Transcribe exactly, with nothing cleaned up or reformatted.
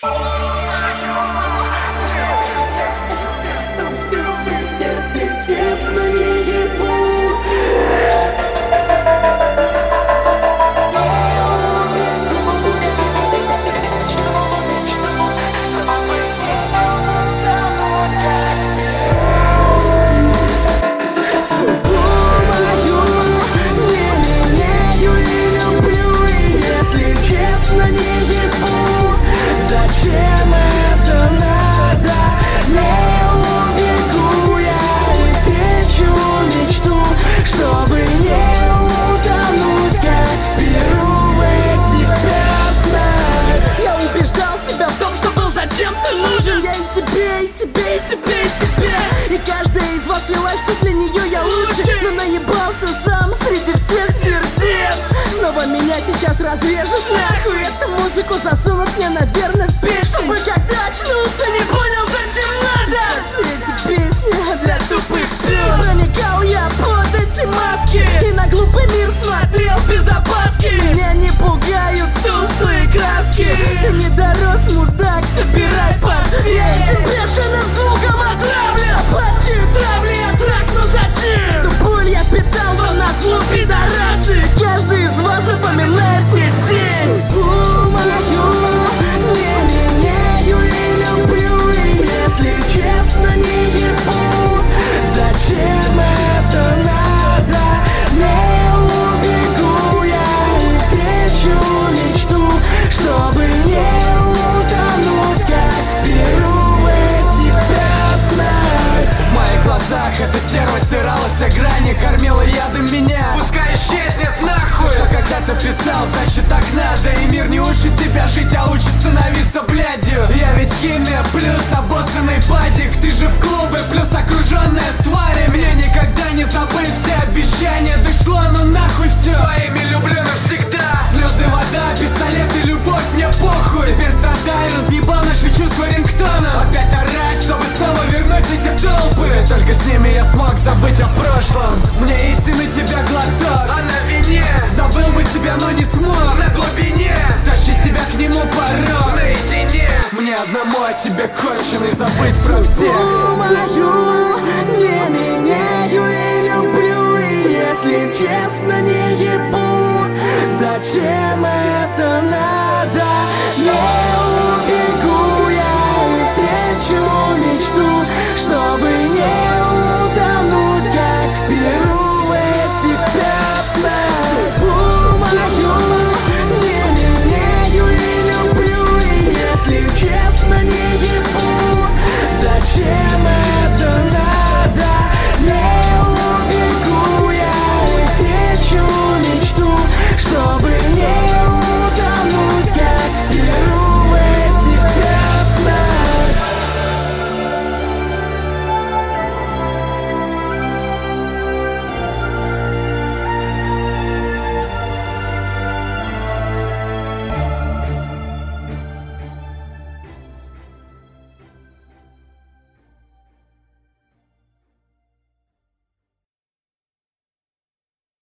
И каждая из вас клялась, что для нее я лучше, но наебался сам среди всех сердец. Снова меня сейчас разрежут нахуй, эту музыку засунут мне, наверное, в печень, чтобы когда очнулся, не понял, зачем надо. Все эти песни для тупых пёс. Проникал я под эти маски и на глупый мир смотрел без опаски. Меня не пугают тусклые краски. Ты не дорос, мудак, собирай пар. Я этим бешеным звуком отравлю. Плачу, травли, я тракну зачем? Ту боль я питал вам на зло, пидорасы. Каждый из вас напоминает мне день. Судьбу мою не меняю и люблю. И если честно, не ебу, зачем это надо? Не убегу я и встречу мечту, чтобы не утонуть, как перу в эти пятна. В моих глазах эта стерва стирала все грани, кормила ядом меня. Пускай исчезнет нахуй. Что когда-то писал, значит так надо. И мир не учит тебя жить, а учит становиться блядью. Я ведь химия плюс обоссанный падик. Ты же в клубе плюс окруженная тварями. Мне никогда не забыть все обещания. Дошло, ну нахуй все. Своими люблю навсегда. Слезы, вода, пистолет и любовь, мне похуй. Теперь страдаю, разъебал наши чувства рингтоном. Опять орать, чтобы снова вернуть эти толпы. Только с ними я смог забыть о прошлом. Мне истины тебя глоток, А на вине забыл бы тебя, но не смог. на глубине Тащи себя к нему порог. наедине. Мне одному о тебе конченый забыть про всех. Судьбу мою не меняю и люблю. И если честно, не ебу, зачем это надо? Не